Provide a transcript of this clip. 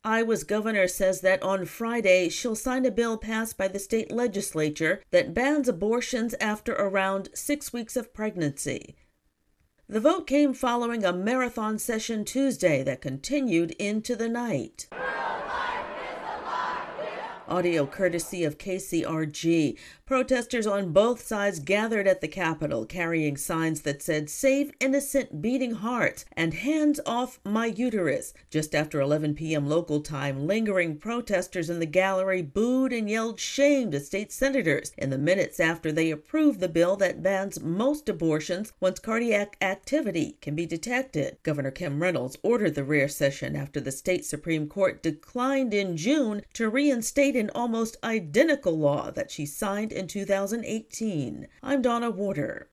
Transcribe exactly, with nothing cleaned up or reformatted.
Iowa's governor says that on Friday she'll sign a bill passed by the state legislature that bans abortions after around six weeks of pregnancy. The vote came following a marathon session Tuesday that continued into the night. Audio courtesy of K C R G. Protesters on both sides gathered at the Capitol carrying signs that said, "Save innocent beating hearts" and "Hands off my uterus." Just after eleven p.m. local time, lingering protesters in the gallery booed and yelled shame to state senators in the minutes after they approved the bill that bans most abortions once cardiac activity can be detected. Governor Kim Reynolds ordered the rare session after the state Supreme Court declined in June to reinstate an almost identical law that she signed in two thousand eighteen. I'm Donna Warder.